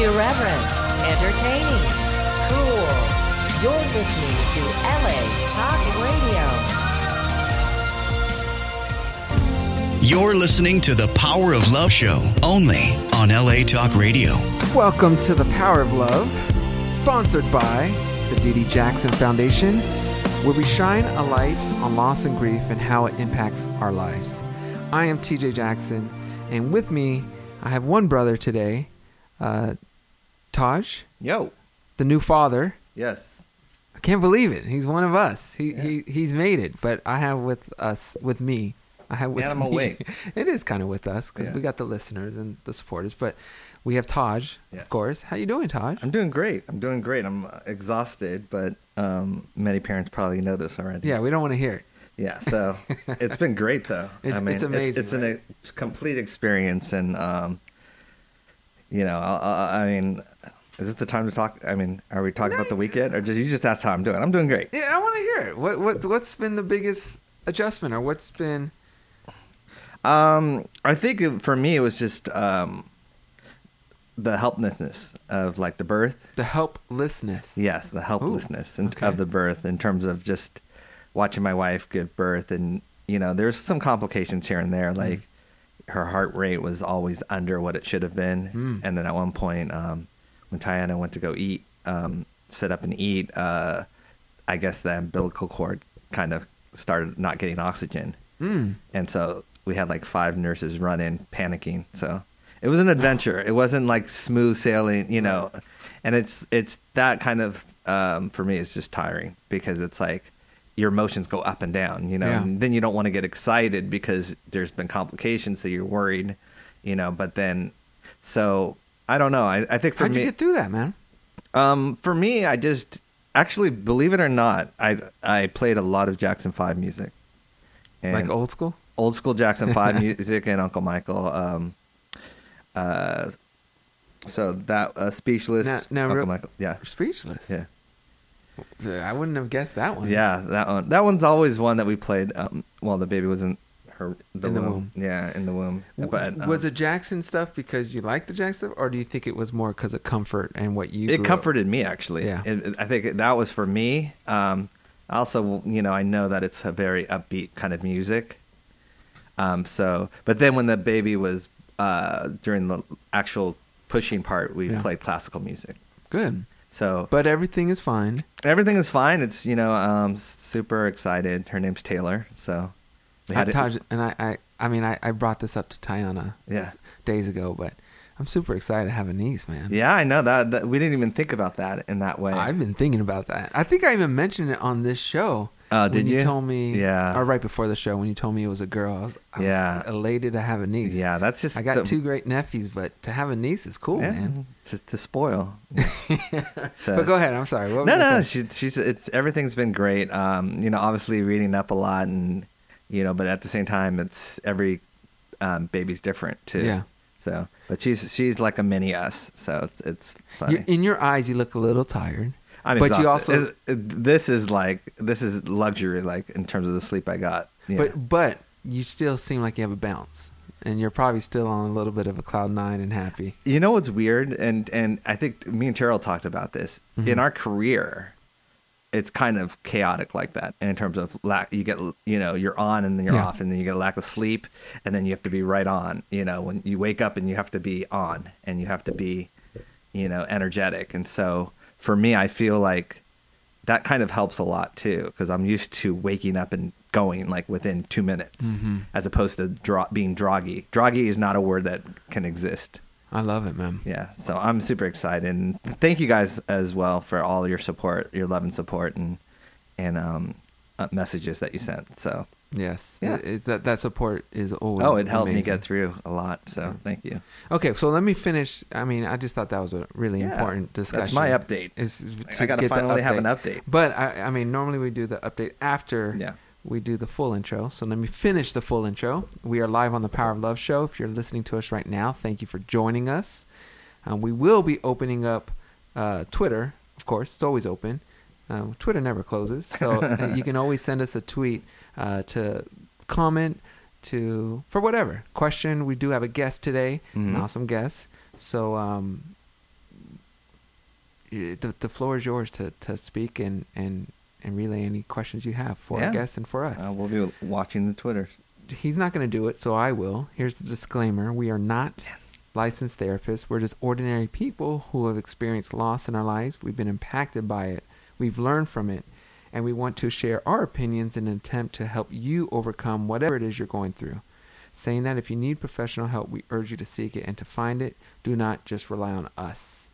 Irreverent, entertaining, cool. You're listening to LA Talk Radio. You're listening to the Power of Love Show, only on LA Talk Radio. Welcome to the Power of Love, sponsored by the D.D. Jackson Foundation, where we shine a light on loss and grief and how it impacts our lives. I am TJ Jackson, and with me, I have one brother today, Taj. Yo. The new father. Yes. I can't believe it. He's one of us. He's made it. But I have with me. I'm awake. It is kind of with us because we got the listeners and the supporters. But we have Taj, of course. How you doing, Taj? I'm doing great. I'm exhausted, but many parents probably know this already. Yeah, we don't want to hear it. Yeah, so it's been great though. It's amazing. It's a complete experience, and is it the time to talk? I mean, are we talking about the weekend, or did you just ask how I'm doing? I'm doing great. Yeah, I want to hear it. What's been the biggest adjustment, or what's been? I think for me it was just the helplessness of like the birth. The helplessness. Yes, the helplessness of the birth in terms of just watching my wife give birth, and there's some complications here and there, like her heart rate was always under what it should have been, and then at one point when Tiana went to go eat, sit up and eat, I guess the umbilical cord kind of started not getting oxygen, and so we had like 5 nurses run in panicking. So it was an adventure. It wasn't like smooth sailing, and it's that kind of for me it's just tiring, because it's like your emotions go up and down, and then you don't want to get excited because there's been complications, so you're worried, but then, so I don't know. I think for How'd me, you get through that, man? For me, I just actually, believe it or not, I played a lot of Jackson 5 music. And like old school Jackson 5 music and Uncle Michael. So that Speechless, now, Uncle Michael, yeah, Speechless, yeah. I wouldn't have guessed that one. Yeah, that one. That one's always one that we played while the baby was in the womb. Yeah, in the womb. But was it Jackson stuff because you liked the Jackson stuff, or do you think it was more because of comfort and what you? It comforted me, actually. Yeah, I think that was for me. Also, I know that it's a very upbeat kind of music. But then when the baby was during the actual pushing part, we played classical music. Good. So, but everything is fine. Everything is fine. It's super excited. Her name's Taylor. So we had Taj, and I brought this up to Tiana days ago, but I'm super excited to have a niece, man. Yeah, I know that we didn't even think about that in that way. I've been thinking about that. I think I even mentioned it on this show. Did you? You told me, or right before the show when you told me it was a girl. I was elated to have a niece. Yeah, that's just. I got 2 great nephews, but to have a niece is cool, man. To spoil. So, but go ahead. I'm sorry. What no. She's everything's been great. Obviously reading up a lot, and but at the same time, it's every baby's different too. Yeah. So, but she's like a mini us. So it's funny. In your eyes, you look a little tired. I'm exhausted. You also this is luxury, like in terms of the sleep I got. But you still seem like you have a bounce, and you're probably still on a little bit of a cloud 9 and happy. You know what's weird, and I think me and Cheryl talked about this in our career. It's kind of chaotic like that, and in terms of you get you're on and then you're off, and then you get a lack of sleep, and then you have to be right on. When you wake up and you have to be on, and you have to be energetic, and so. For me, I feel like that kind of helps a lot too, because I'm used to waking up and going like within 2 minutes, as opposed to being droggy. Droggy is not a word that can exist. I love it, man. Yeah, so I'm super excited, and thank you guys as well for all your support, your love and support, and messages that you sent. So yes, that support is always. Oh, it helped amazing. me get through a lot. So thank you. Okay, so let me finish. I mean, I just thought that was a really important discussion. That's my update. I got to finally have an update. But I mean, normally we do the update after we do the full intro. So let me finish the full intro. We are live on the Power of Love show. If you're listening to us right now, thank you for joining us. We will be opening up Twitter. Of course, it's always open. Twitter never closes, so you can always send us a tweet to comment, for whatever question. We do have a guest today, an awesome guest. So the floor is yours to speak and relay any questions you have for our guests and for us. We'll be watching the Twitter. He's not going to do it, so I will. Here's the disclaimer. We are not licensed therapists. We're just ordinary people who have experienced loss in our lives. We've been impacted by it. We've learned from it. And we want to share our opinions in an attempt to help you overcome whatever it is you're going through. Saying that if you need professional help, we urge you to seek it and to find it. Do not just rely on us.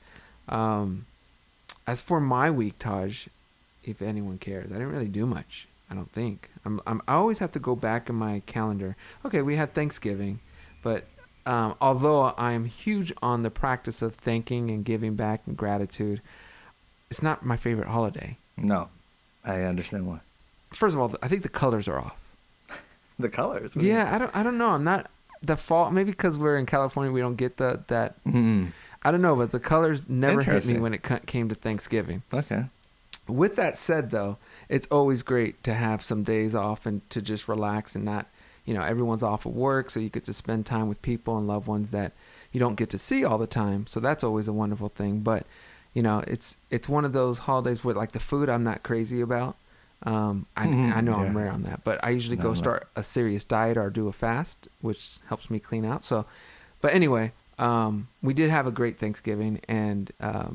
As for my week, Taj, if anyone cares, I didn't really do much. I don't think. I always have to go back in my calendar. Okay, we had Thanksgiving, but although I am huge on the practice of thanking and giving back and gratitude, it's not my favorite holiday. No, I understand why. First of all, I think the colors are off. The colors? Yeah, I don't know. I'm not the fall. Maybe because we're in California, we don't get that. Mm-hmm. I don't know, but the colors never hit me when it came to Thanksgiving. Okay. With that said, though, it's always great to have some days off and to just relax and not, everyone's off of work, so you get to spend time with people and loved ones that you don't get to see all the time. So that's always a wonderful thing. But, it's one of those holidays where, like, the food I'm not crazy about. I know I'm rare on that, but I usually go start a serious diet or do a fast, which helps me clean out. So, but anyway, we did have a great Thanksgiving, and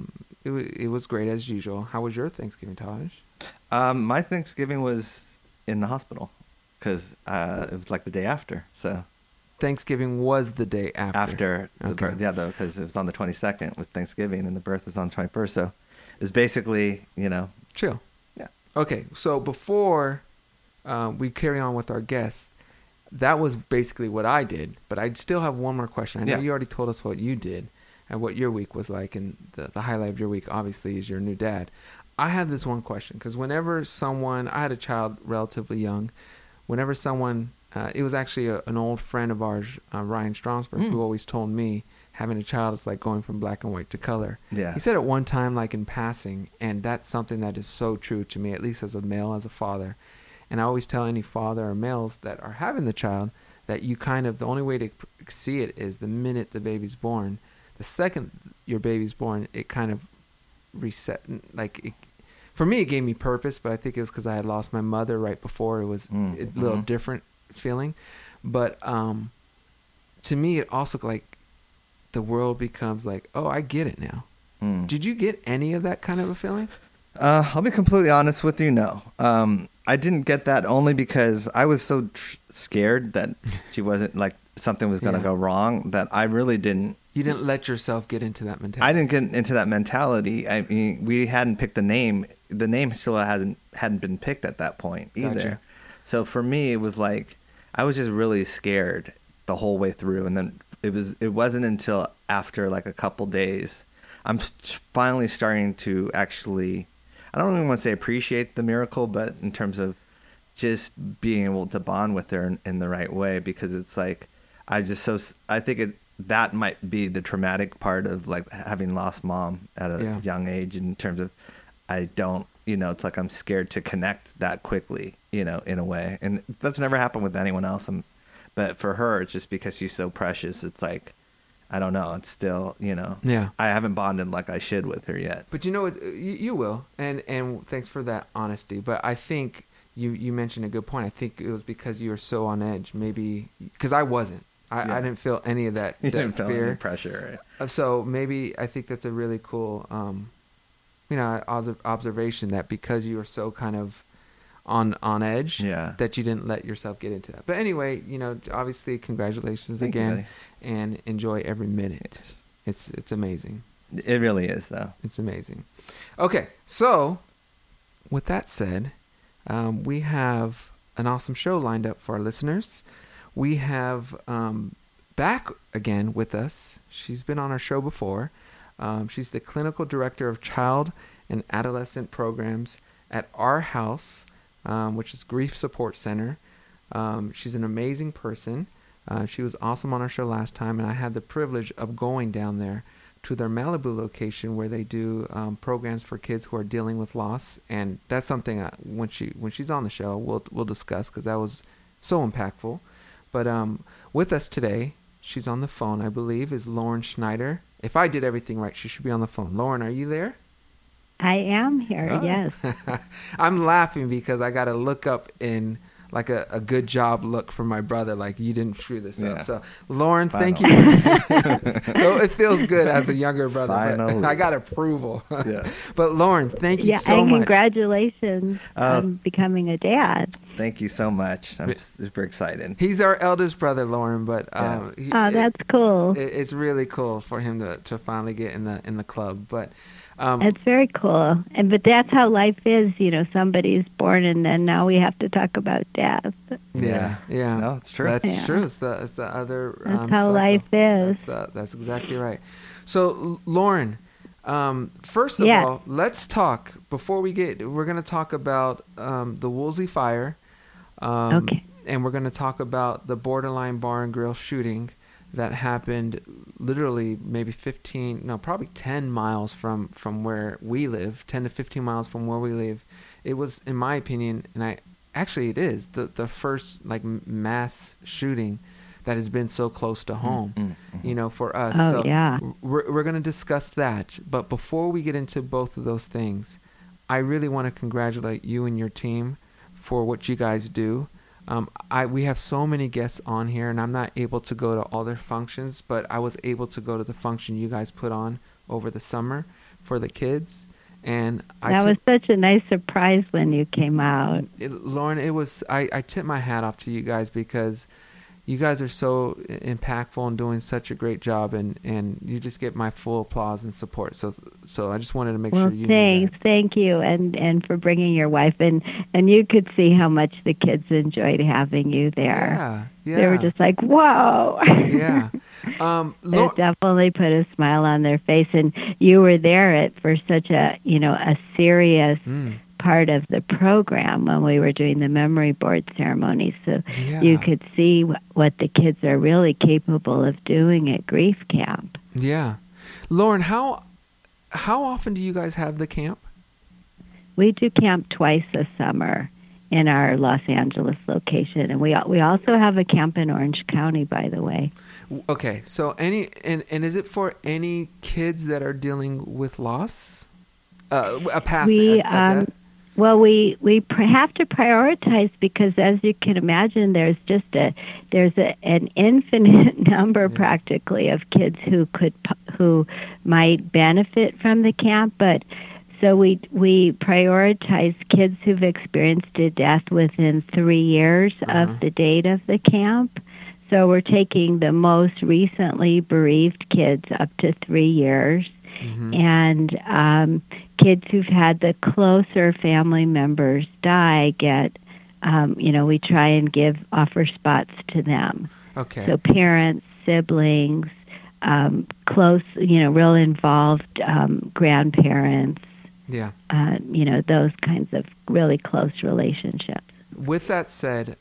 it was great as usual. How was your Thanksgiving, Taj? My Thanksgiving was in the hospital because it was like the day after. So Thanksgiving was the day after. After the birth, because it was on the 22nd with Thanksgiving, and the birth was on the 21st. So it was basically, chill. Yeah. Okay, so before we carry on with our guests, that was basically what I did. But I still have one more question. I know you already told us what you did and what your week was like, and the highlight of your week, obviously, is your new dad. I have this one question, because whenever I had a child relatively young, whenever someone, it was actually an old friend of ours, Ryan Stromsberg, who always told me having a child is like going from black and white to color. Yeah. He said it one time, like in passing, and that's something that is so true to me, at least as a male, as a father. And I always tell any father or males that are having the child that the only way to see it is the minute the baby's born. The second your baby's born, it kind of reset. For me, it gave me purpose, but I think it was because I had lost my mother right before. It was a little different feeling. But to me, it also the world becomes like, oh, I get it now. Did you get any of that kind of a feeling? I'll be completely honest with you, no. I didn't get that only because I was so scared that she wasn't, something was going to go wrong, that I really didn't. You didn't let yourself get into that mentality. I didn't get into that mentality. I mean, we hadn't picked the name. The name still hadn't been picked at that point either. Gotcha. So for me, it was like I was just really scared the whole way through, and then it wasn't until after a couple days I'm finally starting to actually, I don't even want to say appreciate the miracle, but in terms of just being able to bond with her in the right way, because it's like I think that might be the traumatic part of having lost mom at a young age, in terms of I don't, it's like I'm scared to connect that quickly, in a way. And that's never happened with anyone else. But for her, it's just because she's so precious. It's like, I don't know. It's still, I haven't bonded like I should with her yet. But you will. And thanks for that honesty. But I think you mentioned a good point. I think it was because you were so on edge, maybe because I wasn't. I didn't feel any of that, you didn't feel fear. Any pressure, right? So maybe I think that's a really cool, observation, that because you were so kind of on edge, that you didn't let yourself get into that. But anyway, obviously, congratulations again, and enjoy every minute. It's amazing. It really is, though. It's amazing. Okay, so with that said, we have an awesome show lined up for our listeners. We have back again with us. She's been on our show before. She's the clinical director of child and adolescent programs at Our House, which is Grief Support Center. She's an amazing person. She was awesome on our show last time, and I had the privilege of going down there to their Malibu location, where they do programs for kids who are dealing with loss. And that's something when she's on the show, we'll discuss, because that was so impactful. But with us today, she's on the phone, I believe, is Lauren Schneider. If I did everything right, she should be on the phone. Lauren, are you there? I am here, yes. I'm laughing because I got to look up in like a good job look from my brother, like you didn't screw this up. So, Lauren, thank you. So it feels good as a younger brother. But I got approval. But Lauren, thank you so much. And congratulations on becoming a dad. Thank you so much. I'm super excited. He's our eldest brother, Lauren, but that's cool. It's really cool for him to finally get in the club. But it's very cool. But that's how life is. Somebody's born and then now we have to talk about death. Yeah. No, it's true. That's true. It's the other. That's how cycle. life is. That's exactly right. So, Lauren, first of all, let's talk before we're going to talk about the Woolsey fire. Okay. And we're going to talk about the Borderline Bar and Grill shooting that happened literally maybe 10 miles from where we live, 10 to 15 miles from where we live. It was, in my opinion, and it is the first like mass shooting that has been so close to home, for us. Oh, so yeah. We're going to discuss that. But before we get into both of those things, I really want to congratulate you and your team for what you guys do. We have so many guests on here, and I'm not able to go to all their functions, but I was able to go to the function you guys put on over the summer for the kids. And that was such a nice surprise when you came out. Lauren, I tip my hat off to you guys because you guys are so impactful and doing such a great job, and you just get my full applause and support. So I just wanted to make sure you knew that. Thank you, and for bringing your wife, and you could see how much the kids enjoyed having you there. Yeah. They were just like, whoa. Yeah. It definitely put a smile on their face, and you were there for such a serious part of the program when we were doing the memory board ceremony, so you could see what the kids are really capable of doing at grief camp. Yeah. Lauren, how often do you guys have the camp? We do camp twice a summer in our Los Angeles location, and we also have a camp in Orange County, by the way. Okay, so and is it for any kids that are dealing with loss? A pass. Well, we have to prioritize because, as you can imagine, there's an infinite number practically of kids who might benefit from the camp. But so we prioritize kids who've experienced a death within 3 years of the date of the camp. So we're taking the most recently bereaved kids up to 3 years. And kids who've had the closer family members die get, we try and offer spots to them. Okay. So parents, siblings, close, real involved grandparents. Yeah. Those kinds of really close relationships. With that said,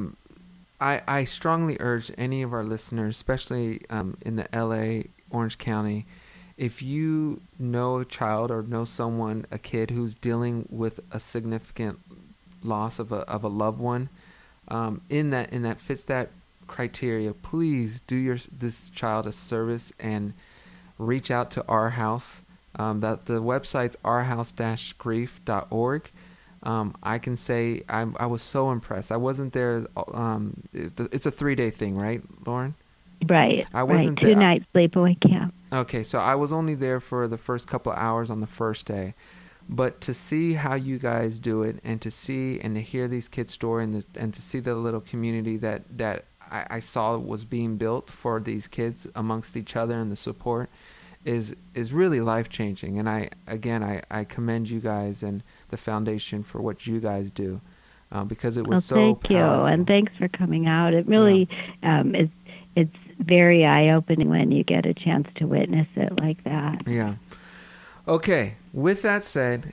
I strongly urge any of our listeners, especially in the LA, Orange County, if you know a child or know someone, a kid who's dealing with a significant loss of a loved one, in that fits that criteria, please do this child a service and reach out to Our House. That the website's ourhouse-grief.org. I can say I was so impressed. I wasn't there. It's a 3-day thing, right, Lauren? Right. I wasn't there. 2 nights sleepaway camp. Okay, so I was only there for the first couple of hours on the first day, but to see how you guys do it, and to see and to hear these kids' story, and to see the little community that I saw was being built for these kids amongst each other and the support is really life-changing. And I commend you guys and the foundation for what you guys do, because it was so thank you, powerful. And thanks for coming out. It really it's very eye-opening when you get a chance to witness it like that. Yeah. Okay. With that said,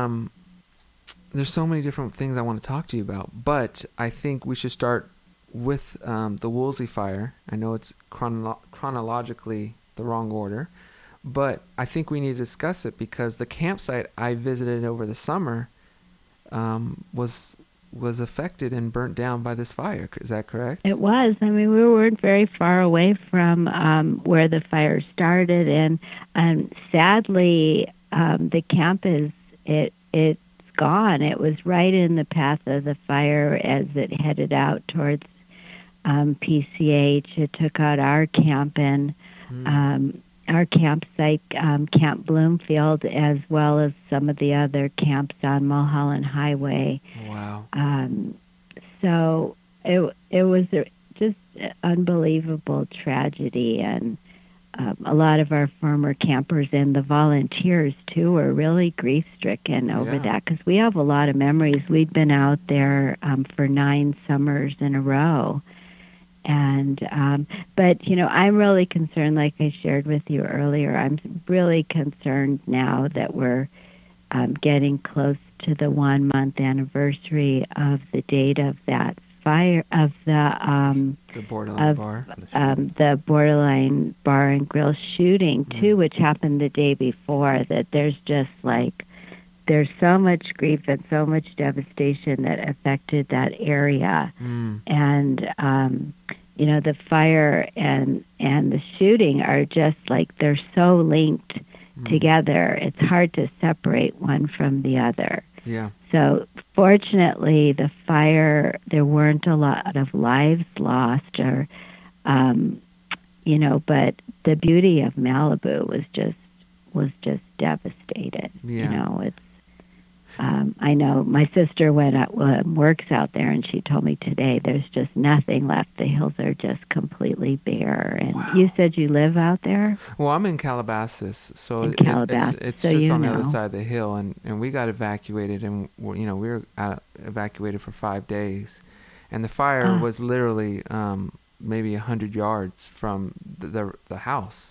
there's so many different things I want to talk to you about, but I think we should start with the Woolsey fire. I know it's chronologically the wrong order, but I think we need to discuss it because the campsite I visited over the summer was affected and burnt down by this fire. Is that correct? It was. I mean, we weren't very far away from where the fire started, and sadly, the camp it's gone. It was right in the path of the fire as it headed out towards PCH. It took out our camp and our campsite, Camp Bloomfield, as well as some of the other camps on Mulholland Highway. Wow. So it was just unbelievable tragedy, and a lot of our former campers and the volunteers too were really grief-stricken over that, because we have a lot of memories. We'd been out there for 9 summers in a row, and but I'm really concerned, like I shared with you earlier. I'm really concerned now that we're getting close to the 1-month anniversary of the date of that fire, of the Borderline Bar, the Borderline Bar and Grill shooting too, which happened the day before. That there's just there's so much grief and so much devastation that affected that area, and the fire and the shooting are just they're so linked together. It's hard to separate one from the other. Yeah. So fortunately, the fire, there weren't a lot of lives lost, or but the beauty of Malibu was just devastated. Yeah. It's I know my sister works out there, and she told me today there's just nothing left. The hills are just completely bare. And you said you live out there? Well, I'm in Calabasas, so it's so just on the other side of the hill, and we got evacuated, and we were evacuated for 5 days, and the fire was literally maybe 100 yards from the house.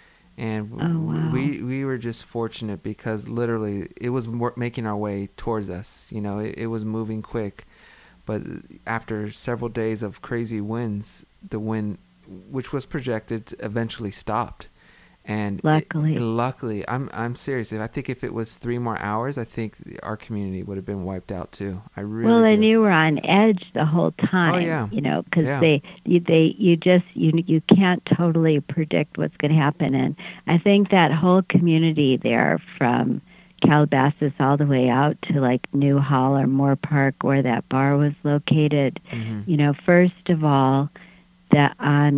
And we were just fortunate because literally it was making our way towards us. It was moving quick. But after several days of crazy winds, the wind, which was projected, eventually stopped. And luckily, I'm serious. I think if it was 3 more hours, I think our community would have been wiped out too. I really. Well, and you were on edge the whole time. Oh yeah. Because you can't totally predict what's going to happen, and I think that whole community there, from Calabasas all the way out to New Hall or Moore Park, where that bar was located. First of all, that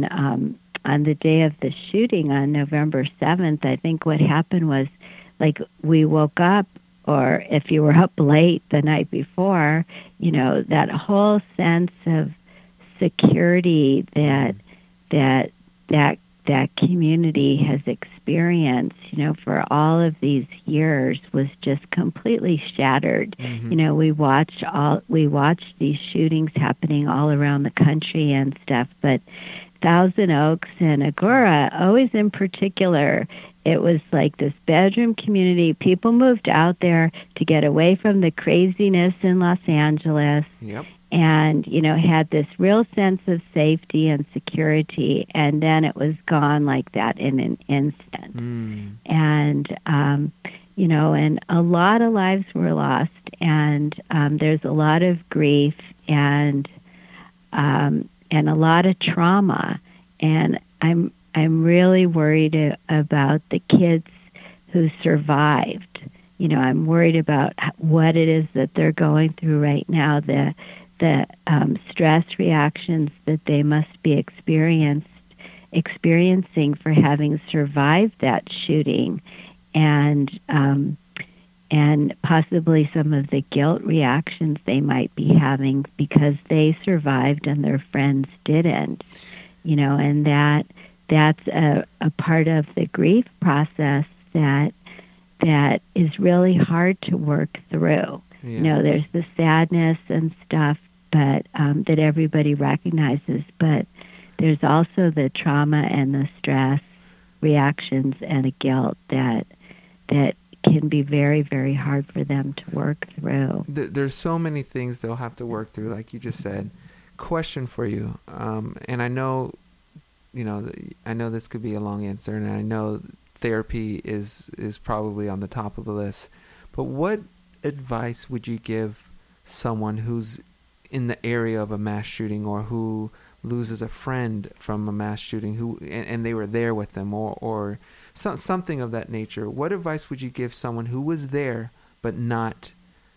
on the day of the shooting on November 7th, I think what happened was, we woke up, or if you were up late the night before, that whole sense of security that community has experienced, for all of these years was just completely shattered. We watched these shootings happening all around the country and stuff, but Thousand Oaks and Agoura, always in particular, it was this bedroom community. People moved out there to get away from the craziness in Los Angeles. Yep. And, had this real sense of safety and security, and then it was gone like that in an instant. And, and a lot of lives were lost, and there's a lot of grief and a lot of trauma, and I'm really worried about the kids who survived. I'm worried about what it is that they're going through right now, the stress reactions that they must be experiencing for having survived that shooting, and possibly some of the guilt reactions they might be having because they survived and their friends didn't, and that's a part of the grief process that is really hard to work through. Yeah. There's the sadness and stuff, but that everybody recognizes, but there's also the trauma and the stress reactions and the guilt that can be very, very hard for them to work through. There's so many things they'll have to work through, like you just said. Question for you, and I know, I know this could be a long answer, and I know therapy is probably on the top of the list. But what advice would you give someone who's in the area of a mass shooting, or who loses a friend from a mass shooting and they were there with them, or something of that nature, what advice would you give someone who was there but not,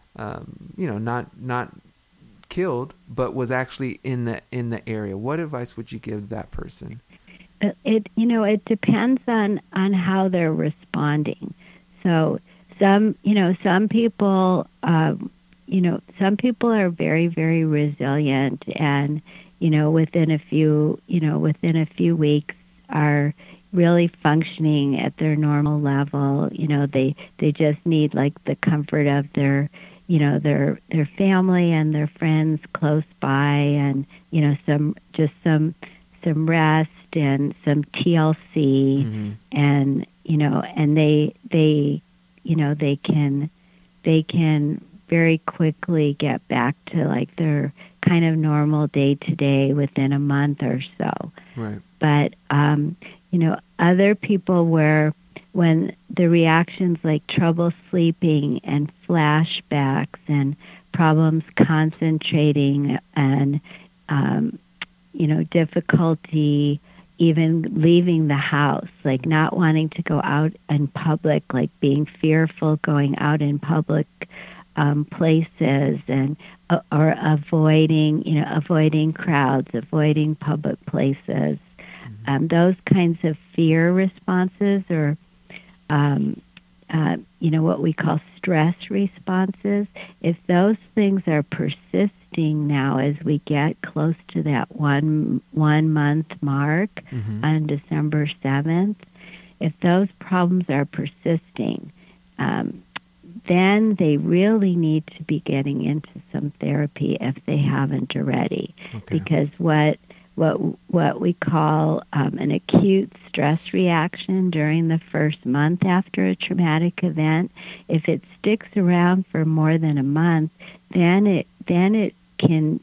not killed, but was actually in the area? What advice would you give that person? It depends on how they're responding. So some people, some people are very, very resilient, and within a few weeks are really functioning at their normal level. They just need like the comfort of their family and their friends close by, and some rest and some TLC, and they can very quickly get back to like their kind of normal day to day within a month or so. Right. But other people when the reactions like trouble sleeping and flashbacks and problems concentrating and difficulty even leaving the house, like not wanting to go out in public, like being fearful going out in public places, and or avoiding crowds, avoiding public places. Those kinds of fear responses, or what we call stress responses, if those things are persisting now as we get close to that one month mark on December 7th, if those problems are persisting, then they really need to be getting into some therapy if they haven't already. Okay. Because what we call an acute stress reaction during the first month after a traumatic event, if it sticks around for more than a month, then it can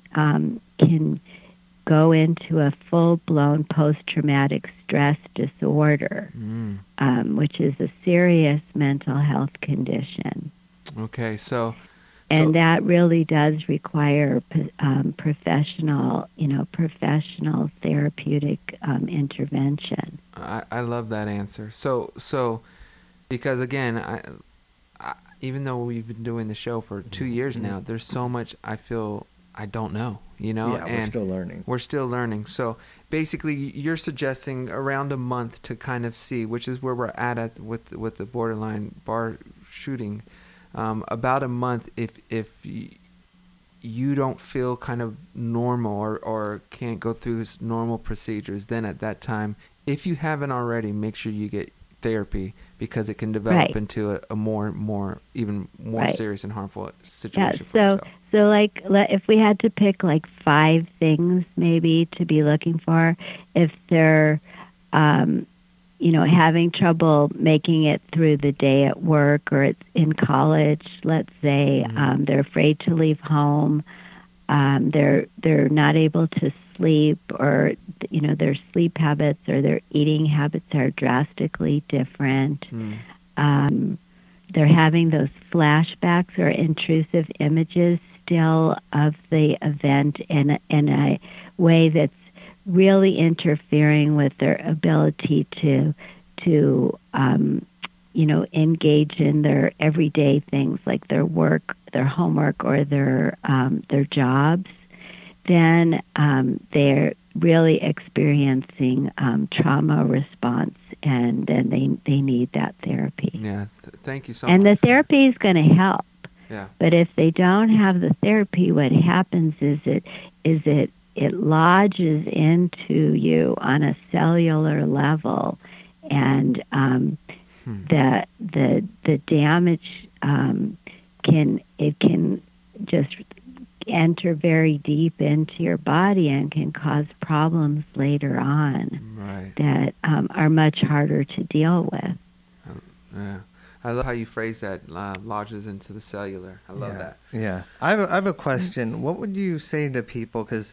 go into a full-blown post-traumatic stress disorder, which is a serious mental health condition. Okay, so that really does require professional therapeutic intervention. I love that answer. So because again, I even though we've been doing the show for 2 years now, there's so much I feel I don't know, Yeah, and we're still learning. So basically, you're suggesting around a month to kind of see, which is where we're at with the borderline bar shooting. About a month, if you don't feel kind of normal or can't go through normal procedures, then at that time, if you haven't already, make sure you get therapy, because it can develop into a more serious and harmful situation for yourself. So like if we had to pick like 5 things maybe to be looking for, if they're having trouble making it through the day at work, or it's in college, let's say, they're afraid to leave home, they're not able to sleep, or their sleep habits or their eating habits are drastically different. They're having those flashbacks or intrusive images still of the event in a way that's really interfering with their ability to engage in their everyday things like their work, their homework, or their jobs, then they're really experiencing trauma response, and then they need that therapy. Yeah, thank you so much. And the therapy is going to help. Yeah. But if they don't have the therapy, what happens is it lodges into you on a cellular level, and the damage can just enter very deep into your body and can cause problems later on that are much harder to deal with. Yeah. I love how you phrase that, lodges into the cellular. I love that. Yeah. I have a question. What would you say to people, because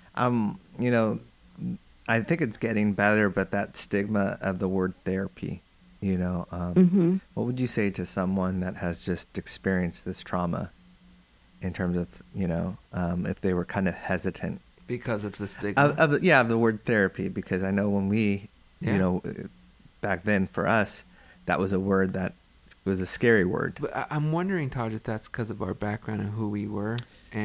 I think it's getting better, but that stigma of the word therapy, what would you say to someone that has just experienced this trauma, in terms of, if they were kind of hesitant Because of the stigma. Of the word therapy, because I know when we, back then for us, that was a word that was a scary word. But I'm wondering, Taj, if that's because of our background and who we were,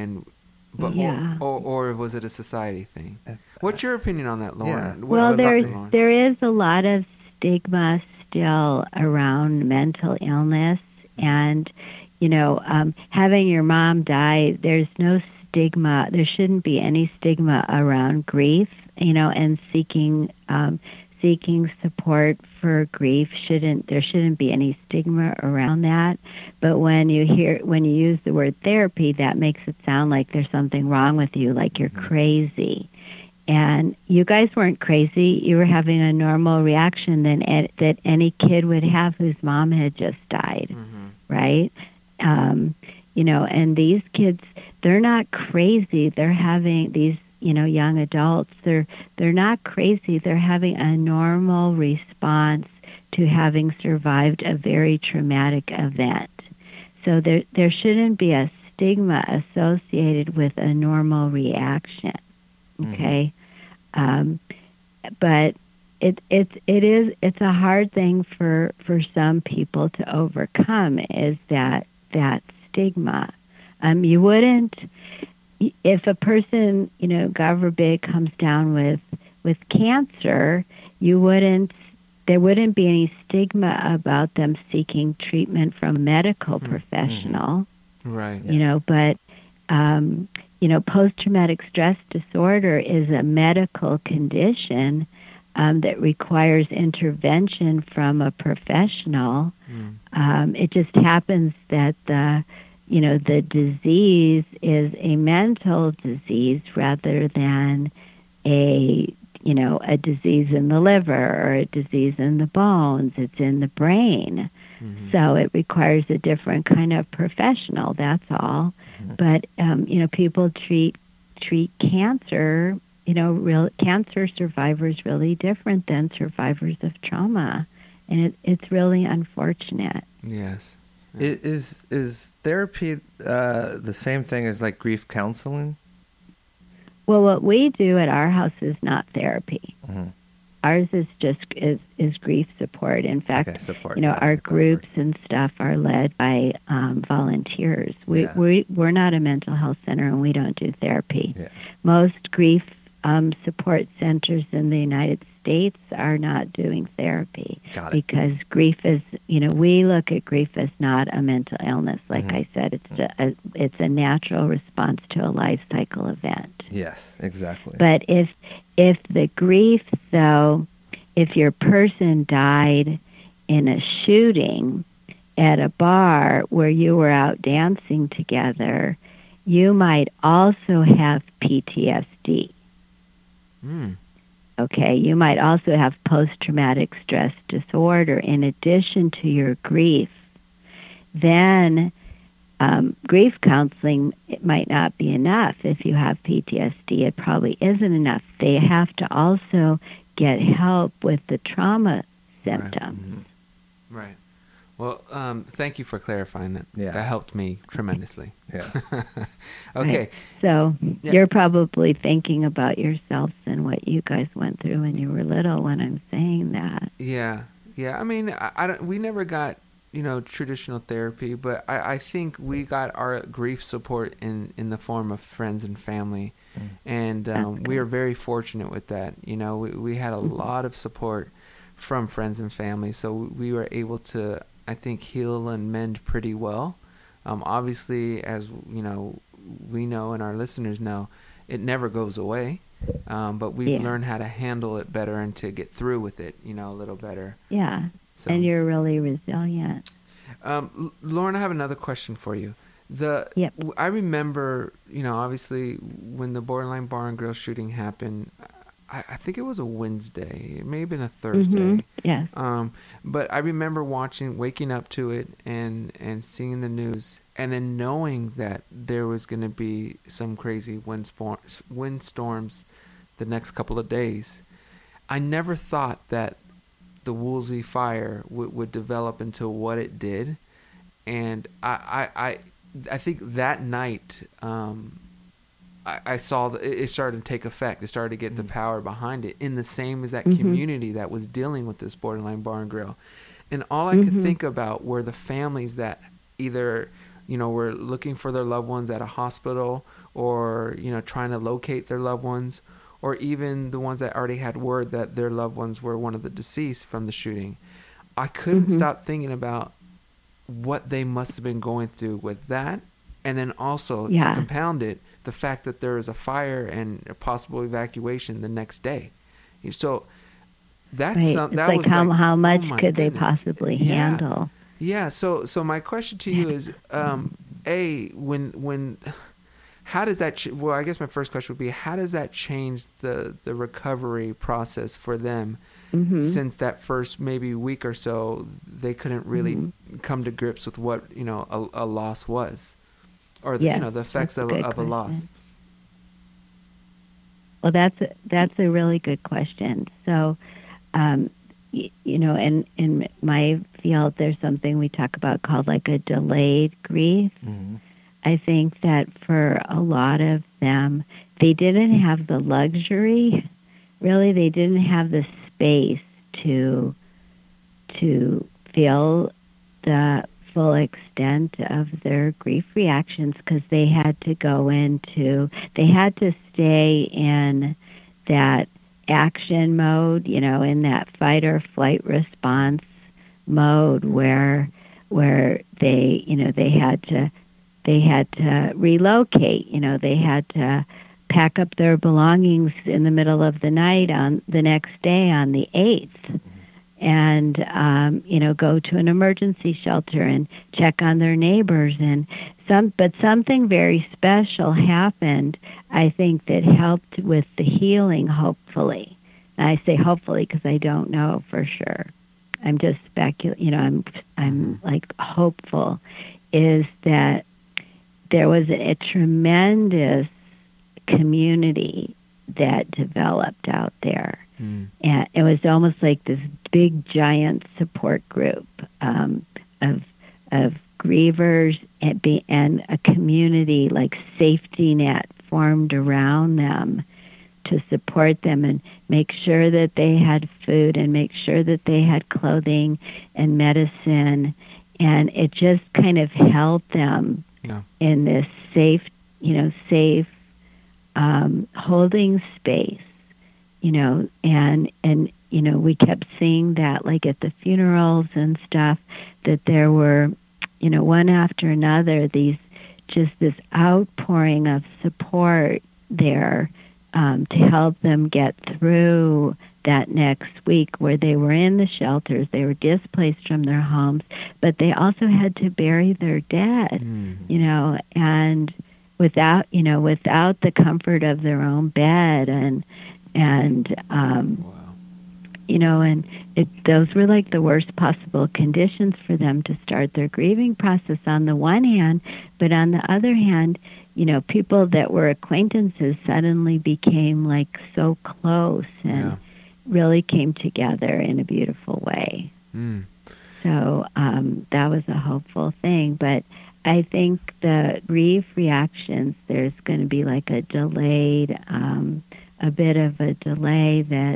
or was it a society thing? What's your opinion on that, Lauren? Yeah. Well, there is a lot of stigma still around mental illness, and having your mom die, there's no stigma. There shouldn't be any stigma around grief, and seeking support for grief. There shouldn't be any stigma around that. But when you use the word therapy, that makes it sound like there's something wrong with you, like you're crazy. And you guys weren't crazy. You were having a normal reaction that any kid would have whose mom had just died, right? And these kids, they're not crazy. They're having these, young adults. They're not crazy. They're having a normal response to having survived a very traumatic event. So there shouldn't be a stigma associated with a normal reaction. Okay, but it's a hard thing for some people to overcome, is that stigma. You wouldn't, if a person, God forbid, comes down with cancer, there wouldn't be any stigma about them seeking treatment from a medical professional. Right. But post-traumatic stress disorder is a medical condition that requires intervention from a professional. It just happens that the disease is a mental disease rather than a disease in the liver or a disease in the bones. It's in the brain. So it requires a different kind of professional, that's all. But, people treat cancer, real cancer survivors really different than survivors of trauma. And it's really unfortunate. Yes. Is therapy the same thing as like grief counseling? Well, what we do at our house is not therapy. Ours is just is grief support. In fact, our groups and stuff are led by volunteers. We're not a mental health center, and we don't do therapy. Yeah. Most grief support centers in the United States are not doing therapy because grief is, we look at grief as not a mental illness. Like I said, it's a natural response to a life cycle event. Yes, exactly. But if the grief, though, if your person died in a shooting at a bar where you were out dancing together, you might also have PTSD. Okay, you might also have post-traumatic stress disorder in addition to your grief. Then grief counseling, it might not be enough. If you have PTSD, it probably isn't enough. They have to also get help with the trauma symptoms. Right. Well, thank you for clarifying that. Yeah. That helped me tremendously. Yeah. Okay. Right. So you're probably thinking about yourselves and what you guys went through when you were little when I'm saying that. Yeah. Yeah. I mean, we never got, traditional therapy, but I think we got our grief support in the form of friends and family. And we are very fortunate with that. We had a lot of support from friends and family. So we were able to, I think, heal and mend pretty well. Obviously, as we know and our listeners know, it never goes away. But we've learned how to handle it better and to get through with it, a little better. Yeah. So. And you're really resilient. Lauren, I have another question for you. I remember, obviously, when the Borderline Bar and Grill shooting happened, I think it was a Wednesday. It may have been a Thursday. Yes. But I remember waking up to it and seeing the news, and then knowing that there was going to be some crazy windstorms the next couple of days. I never thought that the Woolsey fire would develop into what it did, and I think that night I saw it started to take effect. It started to get the power behind it, in the same as that community that was dealing with this borderline bar and grill. And all I could think about were the families that either, were looking for their loved ones at a hospital, or, trying to locate their loved ones, or even the ones that already had word that their loved ones were one of the deceased from the shooting. I couldn't stop thinking about what they must have been going through with that. And then also, to compound it, the fact that there was a fire and a possible evacuation the next day. So that's how much could they possibly handle? Yeah. So my question to you is, how does that? Well, I guess my first question would be, how does that change the recovery process for them? Since that first maybe week or so, they couldn't really come to grips with what a loss was, or the effects of a loss. Well, that's a really good question. So, in my field, there's something we talk about called like a delayed grief. I think that for a lot of them, they didn't have the luxury. Really, they didn't have the space to feel the full extent of their grief reactions, because they had to stay in that action mode, in that fight or flight response mode where they had to relocate, they had to pack up their belongings in the middle of the night on the next day on the 8th, and go to an emergency shelter and check on their neighbors. But something very special happened, I think, that helped with the healing, hopefully. And I say hopefully because I don't know for sure. I'm just speculating, I'm like hopeful, is that there was a tremendous community that developed out there. And it was almost like this big, giant support group of grievers and a community, like safety net, formed around them to support them and make sure that they had food and make sure that they had clothing and medicine. And it just kind of held them in this safe holding space, and we kept seeing that, like at the funerals and stuff, that there were, one after another, this outpouring of support there to help them get through that next week where they were in the shelters. They were displaced from their homes, but they also had to bury their dead, and without the comfort of their own bed those were like the worst possible conditions for them to start their grieving process on the one hand, but on the other hand, people that were acquaintances suddenly became like so close and really came together in a beautiful way. So that was a hopeful thing. But I think the grief reactions, there's going to be like a delayed, a bit of a delay that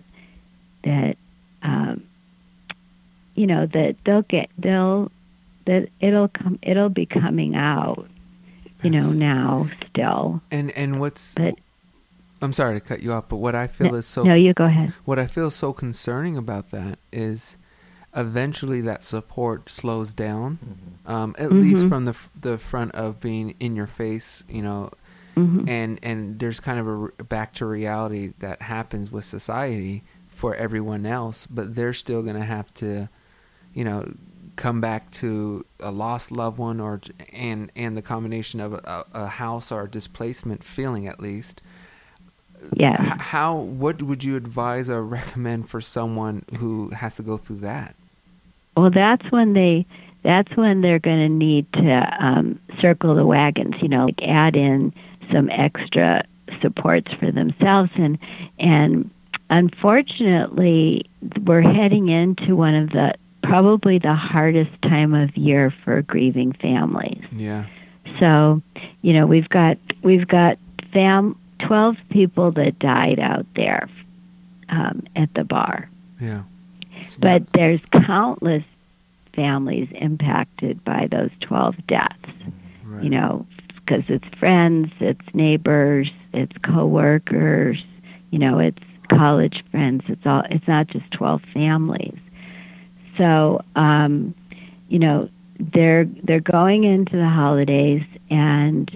it'll be coming out, now still. And what's, I'm sorry to cut you off, but what I feel is no, you go ahead. What I feel so concerning about that is eventually that support slows down, at least from the front of being in your face, and there's kind of a back to reality that happens with society for everyone else, but they're still going to have to, come back to a lost loved one and the combination of a house or displacement feeling, at least. Yeah. What would you advise or recommend for someone who has to go through that? Well, that's when they're going to need to circle the wagons, like add in some extra supports for themselves. And unfortunately, we're heading into one of probably the hardest time of year for grieving families. Yeah. So, we've got 12 people that died out there at the bar. Yeah. But there's countless families impacted by those 12 deaths. Right. You know, because it's friends, it's neighbors, it's coworkers, you know, it's college friends. It's not just 12 families. So, you know, they're going into the holidays, and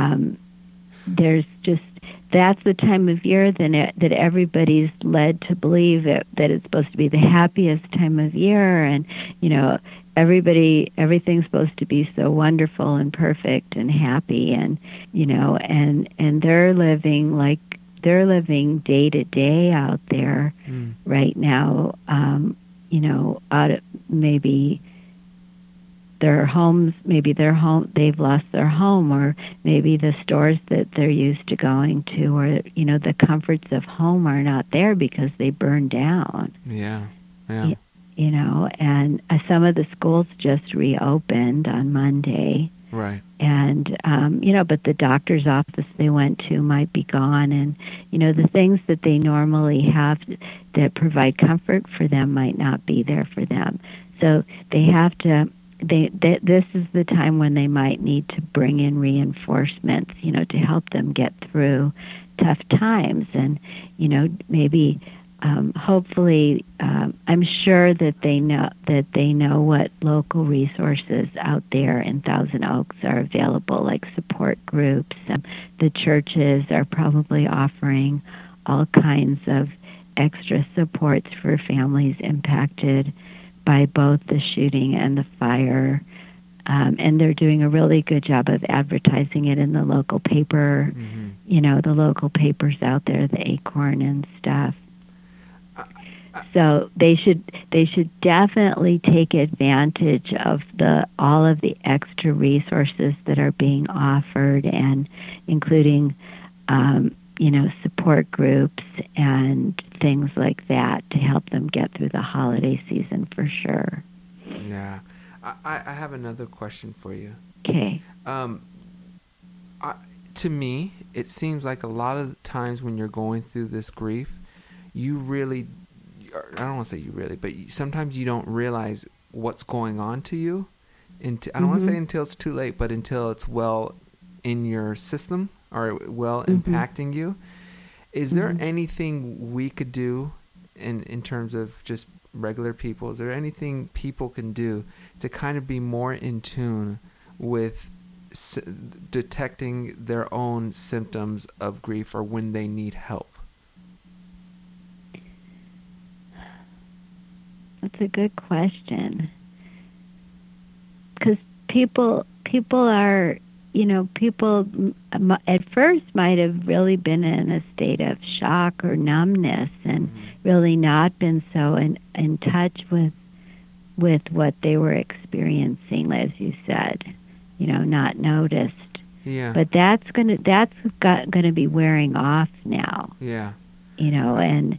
there's just, that's the time of year that everybody's led to believe that it's supposed to be the happiest time of year, and you know, everything's supposed to be so wonderful and perfect and happy, and you know, and they're living day to day out there right now. You know, maybe their homes, they've lost their home, or maybe the stores that they're used to going to, or you know, the comforts of home are not there because they burned down. Yeah. You know, and some of the schools just reopened on Monday. Right. And you know, but the doctor's office they went to might be gone, and you know, the things that they normally have that provide comfort for them might not be there for them. So they have to. This is the time when they might need to bring in reinforcements, you know, to help them get through tough times. And, you know, maybe, hopefully, I'm sure that they know what local resources out there in Thousand Oaks are available, like support groups. The churches are probably offering all kinds of extra supports for families impacted by both the shooting and the fire. And they're doing a really good job of advertising it in the local paper, you know, the local papers out there, the Acorn and stuff. So they should definitely take advantage of all of the extra resources that are being offered, and including you know, support groups and things like that to help them get through the holiday season for sure. Yeah. I have another question for you. Okay. To me, it seems like a lot of times when you're going through this grief, you really, I don't want to say you really, but sometimes you don't realize what's going on to you. I don't want to say until it's too late, but until it's well in your system, or well impacting you. Is there anything we could do in terms of just regular people? Is there anything people can do to kind of be more in tune with detecting their own symptoms of grief, or when they need help? That's a good question. Because people are, you know, people at first might have really been in a state of shock or numbness, and really not been so in touch with what they were experiencing, as you said, you know, not noticed. Yeah. But that's gonna be wearing off now. Yeah. You know,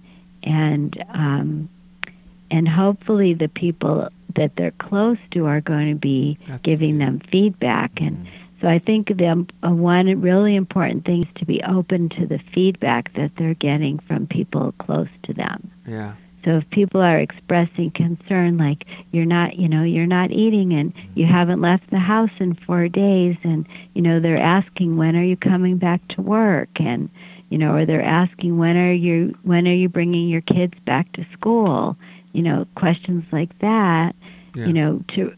and hopefully the people that they're close to are going to be giving them feedback. And so I think one really important thing is to be open to the feedback that they're getting from people close to them. Yeah. So if people are expressing concern, like you're not eating and you haven't left the house in 4 days, and you know, they're asking, when are you coming back to work? And you know, or they're asking, when are you bringing your kids back to school? You know, questions like that. Yeah. You know, to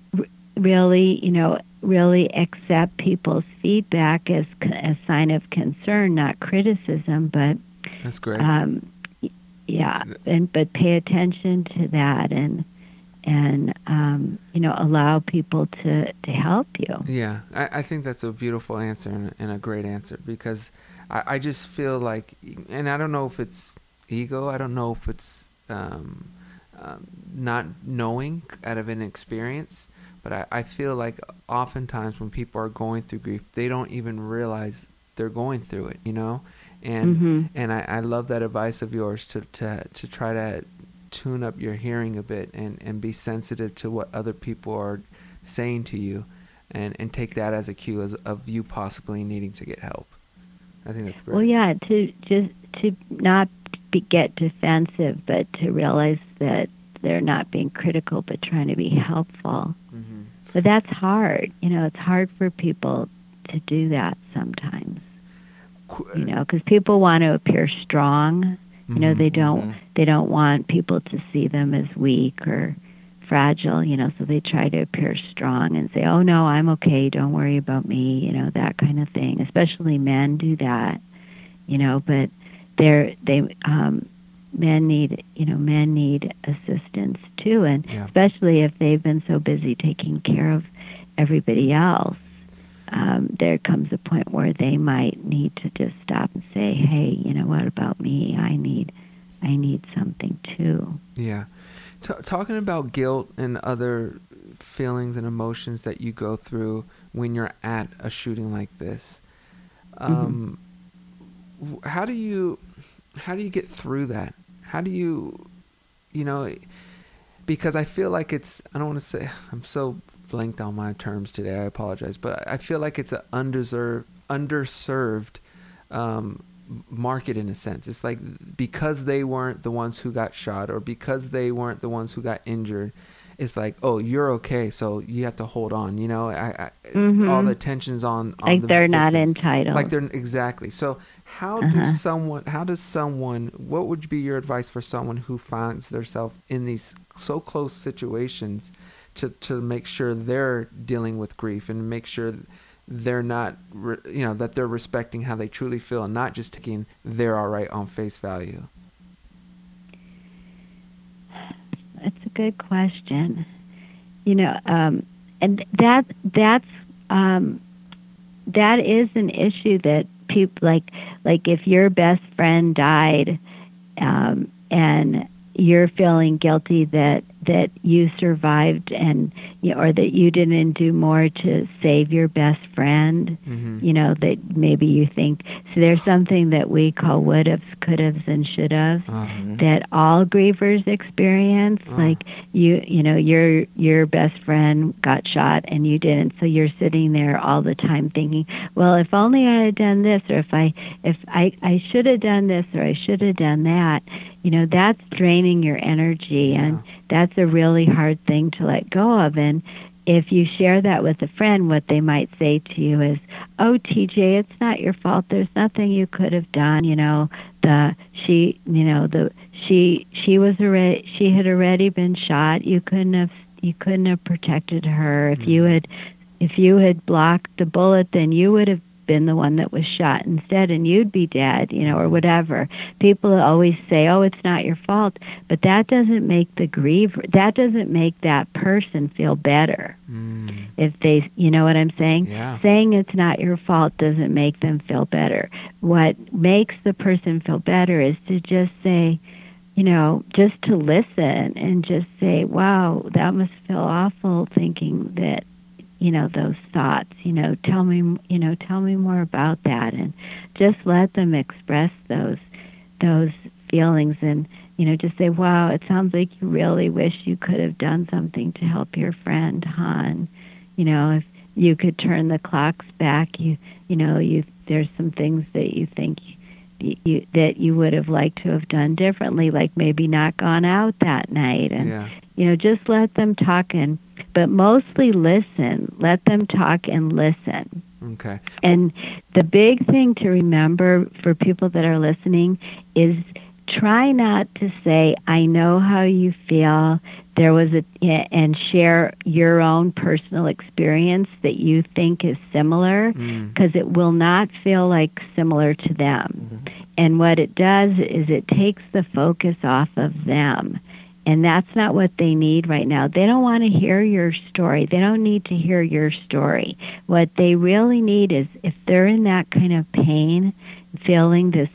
really accept people's feedback as a sign of concern, not criticism. But that's great. Yeah, but pay attention to that, and you know, allow people to help you. Yeah, I think that's a beautiful answer and a great answer, because I just feel like, and I don't know if it's ego, I don't know if it's not knowing out of inexperience, but I feel like oftentimes when people are going through grief, they don't even realize they're going through it, you know? And I love that advice of yours to try to tune up your hearing a bit and be sensitive to what other people are saying to you, and take that as a cue of you possibly needing to get help. I think that's great. Well, yeah, to not get defensive, but to realize that they're not being critical, but trying to be helpful. Mm-hmm. But that's hard. It's hard for people to do that sometimes. Because people want to appear strong. They don't want people to see them as weak or fragile. So they try to appear strong and say, "Oh no, I'm okay. Don't worry about me." That kind of thing. Especially men do that. But men need assistance too, and especially if they've been so busy taking care of everybody else. There comes a point where they might need to just stop and say, "Hey, what about me? I need something too." Yeah. Talking about guilt and other feelings and emotions that you go through when you're at a shooting like this, how do you get through that? How do you, because I feel like I don't want to say, I'm so blanked on my terms today, I apologize, but I feel like it's an underserved market in a sense. It's like because they weren't the ones who got shot or because they weren't the ones who got injured, it's like, oh, you're okay, so you have to hold on. All the tensions on like the they're victims. Not entitled. Like they're exactly. So how does someone? What would be your advice for someone who finds themselves in these so close situations to make sure they're dealing with grief and make sure they're not, that they're respecting how they truly feel and not just taking they're all right on face value? That's a good question. And that is an issue that people like if your best friend died, and you're feeling guilty that you survived and or that you didn't do more to save your best friend, that maybe you think. So there's something that we call would-haves, could-haves, and should-haves that all grievers experience. Like your best friend got shot and you didn't, so you're sitting there all the time thinking, well, if only I had done this, or if I should have done this, or I should have done that. That's draining your energy, and that's a really hard thing to let go of. And if you share that with a friend, what they might say to you is, "Oh, TJ, it's not your fault. There's nothing you could have done. She had already been shot. You couldn't have protected her. If you had blocked the bullet, then you would have been the one that was shot instead, and you'd be dead, or whatever." People always say, "Oh, it's not your fault," but that doesn't make that doesn't make that person feel better. If they, what I'm saying? Yeah. Saying it's not your fault doesn't make them feel better. What makes the person feel better is to just say, just to listen and just say, "Wow, that must feel awful thinking that, those thoughts, tell me more about that," and just let them express those feelings, and just say, "Wow, it sounds like you really wish you could have done something to help your friend, hon. If you could turn the clocks back, there's some things that you think that you would have liked to have done differently, like maybe not gone out that night," and just let them talk, but mostly listen. Let them talk and listen. Okay. And the big thing to remember for people that are listening is try not to say, "I know how you feel." And share your own personal experience that you think is similar, because it will not feel like similar to them. And what it does is it takes the focus off of them. And that's not what they need right now. They don't want to hear your story. They don't need to hear your story. What they really need is, if they're in that kind of pain, feeling this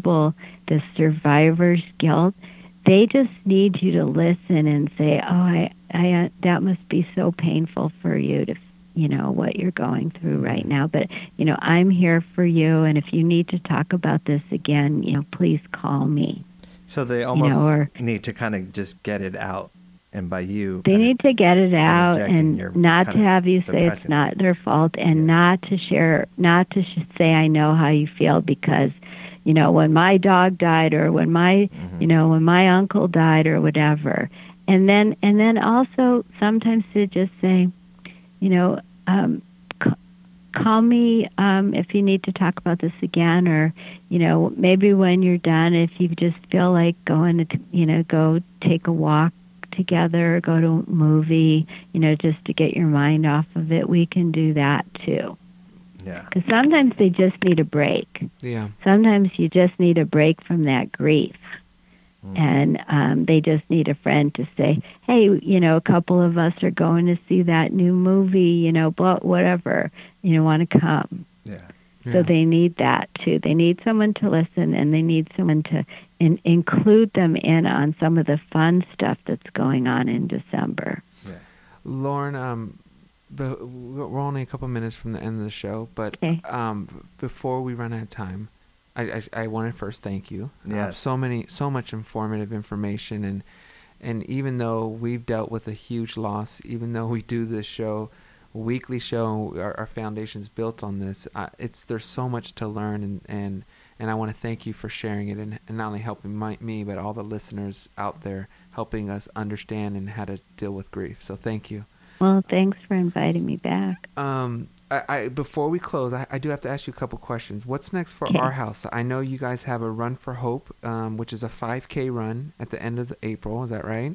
survivor's guilt, they just need you to listen and say, "Oh, I that must be so painful for you to, what you're going through right now. But, I'm here for you. And if you need to talk about this again, please call me." So they almost need to kind of just get it out And by you, they need to get it out, and not to have you say it's not their fault, and not to share, say I know how you feel, because, you know, when my dog died, or when my, you know, when my uncle died, or whatever, and then also sometimes to just say, you know, call me if you need to talk about this again, or, you know, maybe when you're done, if you just feel like going to, you know, go take a walk together, go to a movie, you know, just to get your mind off of it, we can do that too. Yeah. Because sometimes they just need a break. Yeah. Sometimes you just need a break from that grief. And they just need a friend to say, hey, you know, a couple of us are going to see that new movie, you know, whatever, you know, want to come. Yeah. So they need that too. They need someone to listen, and they need someone to include them in on some of the fun stuff that's going on in December. Yeah. Lauren, we're only a couple minutes from the end of the show, but before we run out of time, I want to first thank you. Yes. So much informative information, and even though we've dealt with a huge loss, even though we do this show, weekly show, our foundation's built on this, there's so much to learn, and I want to thank you for sharing it, and not only helping me, but all the listeners out there, helping us understand and how to deal with grief. So thank you. Well, thanks for inviting me back. Before we close, I do have to ask you a couple questions. What's next for Our House? I know you guys have a Run for Hope, which is a 5K run at the end of April. Is that right?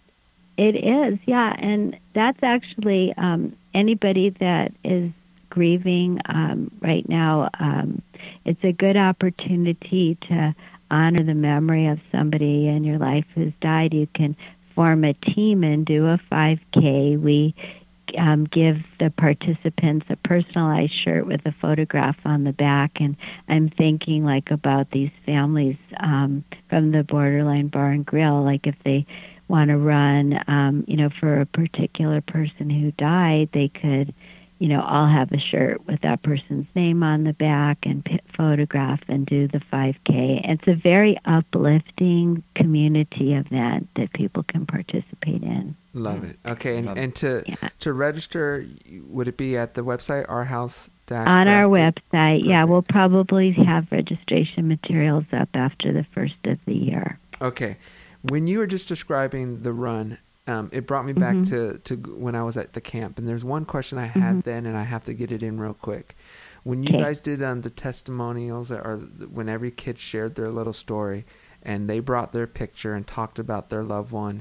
It is, yeah. And that's actually anybody that is grieving right now. It's a good opportunity to honor the memory of somebody in your life who's died. You can form a team and do a 5K. We give the participants a personalized shirt with a photograph on the back, and I'm thinking like about these families from the Borderline Bar and Grill, like if they want to run, you know, for a particular person who died, they could, you know, all have a shirt with that person's name on the back and photograph and do the 5K. It's a very uplifting community event that people can participate in. Love it. Okay, and to register, would it be at the website, Our House? On our website, Perfect. Yeah. We'll probably have registration materials up after the first of the year. Okay. When you were just describing the run, it brought me back to when I was at the camp. And there's one question I had then, and I have to get it in real quick. When you guys did the testimonials, or when every kid shared their little story, and they brought their picture and talked about their loved one,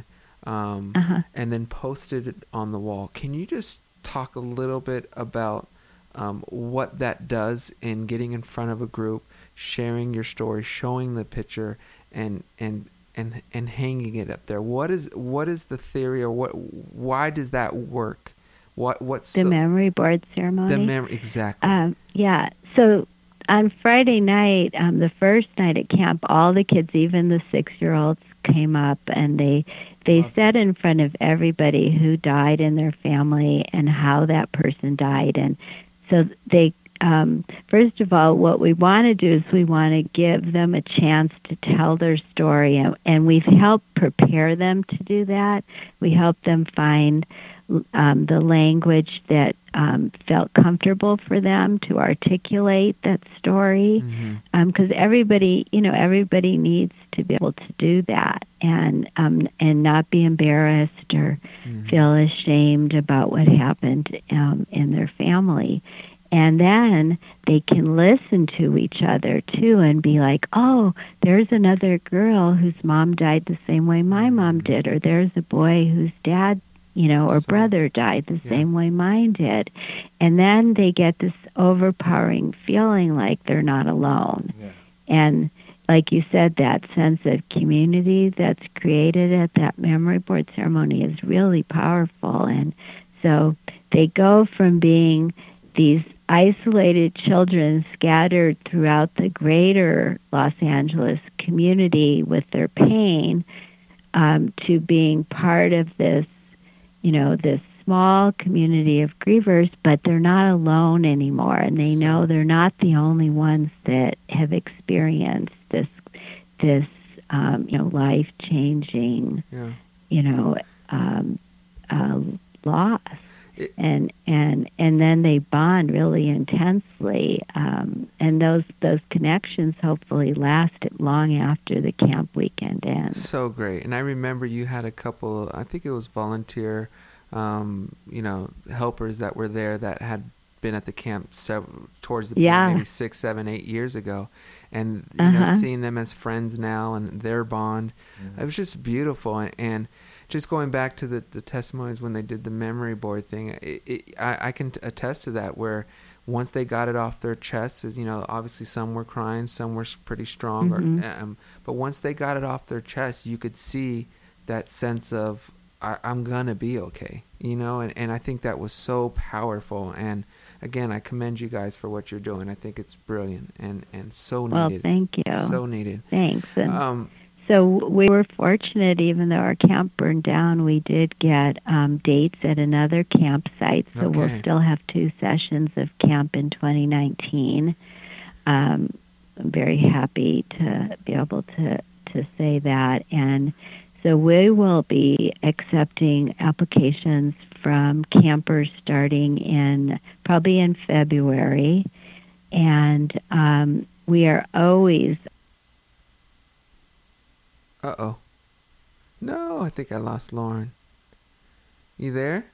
and then posted it on the wall. Can you just talk a little bit about what that does in getting in front of a group, sharing your story, showing the picture, and hanging it up there? What is the theory, or why does that work? What's the memory board ceremony? The memory, exactly. Yeah. So on Friday night, the first night at camp, all the kids, even the 6-year-olds, came up, and they said in front of everybody who died in their family and how that person died. And so they, first of all, what we want to do is we want to give them a chance to tell their story, and we've helped prepare them to do that. We help them find the language that felt comfortable for them to articulate that story, because everybody needs to be able to do that, and not be embarrassed or feel ashamed about what happened in their family. And then they can listen to each other too and be like, oh, there's another girl whose mom died the same way my mom did, or there's a boy whose dad, or brother died the same way mine did. And then they get this overpowering feeling like they're not alone. Yeah. And like you said, that sense of community that's created at that memory board ceremony is really powerful. And so they go from being these isolated children scattered throughout the greater Los Angeles community with their pain, to being part of this, this small community of grievers, but they're not alone anymore, and they know they're not the only ones that have experienced this life-changing, loss. And then they bond really intensely, and those connections hopefully last long after the camp weekend ends. So great. And I remember you had a couple, I think it was volunteer, helpers that were there that had been at the camp towards the beginning, maybe 6, 7, 8 years ago, and seeing them as friends now and their bond, it was just beautiful. And just going back to the testimonies when they did the memory board thing, I can attest to that, where once they got it off their chests, obviously some were crying, some were pretty strong, but once they got it off their chest, you could see that sense of, I'm going to be okay, and I think that was so powerful. And again, I commend you guys for what you're doing. I think it's brilliant and so needed. Well, thank you. So needed. Thanks. So we were fortunate, even though our camp burned down, we did get dates at another campsite. So we'll still have 2 sessions of camp in 2019. I'm very happy to be able to say that. And so we will be accepting applications from campers starting probably in February. And we are always... Uh-oh. No, I think I lost Lauren. You there?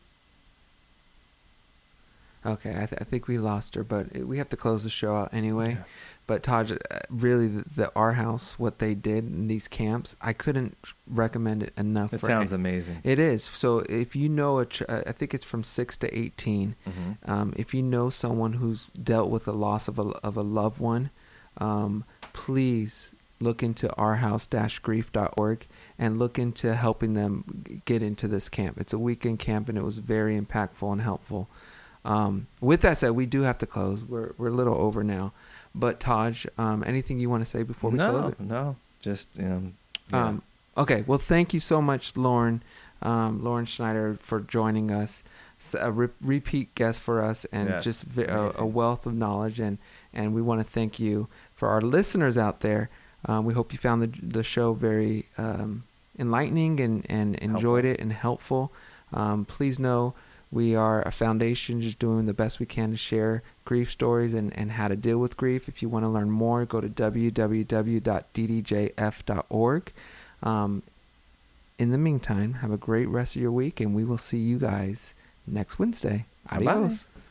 Okay, I think we lost her, but we have to close the show out anyway. Yeah. But Taj, really, the Our House, what they did in these camps, I couldn't recommend it enough. It sounds amazing. It is. So if you know, I think it's from 6 to 18. If you know someone who's dealt with the loss of a loved one, please look into ourhouse-grief.org and look into helping them get into this camp. It's a weekend camp, and it was very impactful and helpful. With that said, we do have to close. We're a little over now. But Taj, anything you want to say before we close it? No, just, okay, well, thank you so much, Lauren Schneider, for joining us. A repeat guest for us, and just a wealth of knowledge. And we want to thank you. For our listeners out there, we hope you found the show very enlightening and enjoyed it and helpful. Please know we are a foundation just doing the best we can to share grief stories and how to deal with grief. If you want to learn more, go to www.ddjf.org. In the meantime, have a great rest of your week, and we will see you guys next Wednesday. Adios. Bye-bye.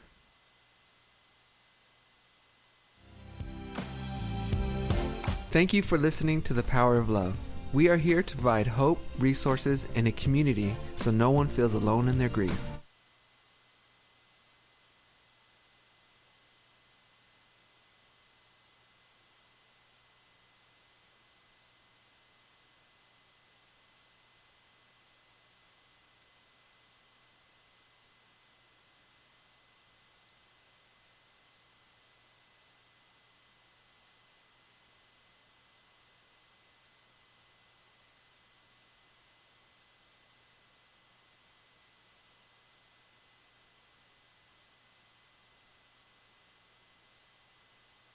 Thank you for listening to The Power of Love. We are here to provide hope, resources, and a community so no one feels alone in their grief.